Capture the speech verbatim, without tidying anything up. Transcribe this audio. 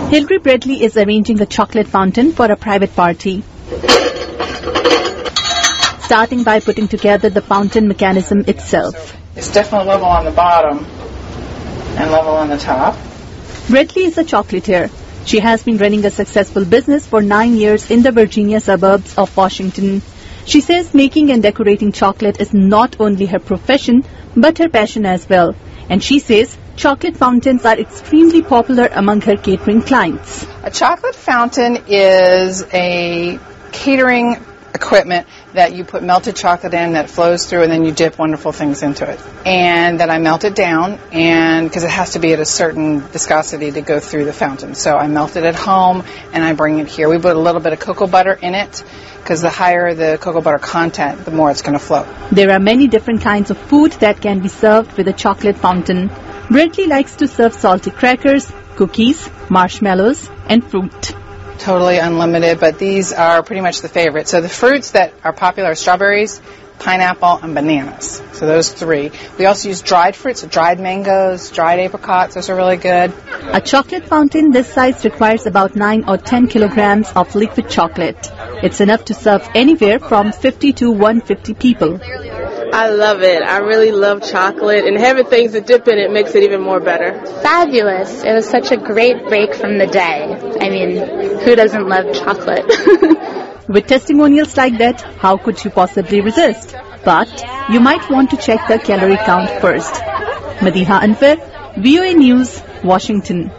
Hillary Bradley is arranging a chocolate fountain for a private party. Starting by putting together the fountain mechanism itself. It's definitely level on the bottom and level on the top. Bradley is a chocolatier. She has been running a successful business for nine years in the Virginia suburbs of Washington. She says making and decorating chocolate is not only her profession, but her passion as well. And she says chocolate fountains are extremely popular among her catering clients. A chocolate fountain is a catering equipment that you put melted chocolate in that flows through, and then you dip wonderful things into it. And then I melt it down, and because it has to be at a certain viscosity to go through the fountain. So I melt it at home, and I bring it here. We put a little bit of cocoa butter in it, because the higher the cocoa butter content, the more it's going to flow. There are many different kinds of food that can be served with a chocolate fountain. Bradley likes to serve salty crackers, cookies, marshmallows, and fruit. Totally unlimited, but these are pretty much the favorite. So the fruits that are popular are strawberries, pineapple, and bananas. So those three. We also use dried fruits, so dried mangoes, dried apricots. Those are really good. A chocolate fountain this size requires about nine or ten kilograms of liquid chocolate. It's enough to serve anywhere from fifty to one hundred fifty people. I love it. I really love chocolate, and having things to dip in it makes it even more better. Fabulous. It was such a great break from the day. I mean, who doesn't love chocolate? With testimonials like that, how could you possibly resist? But you might want to check the calorie count first. Madiha Anwar, V O A News, Washington.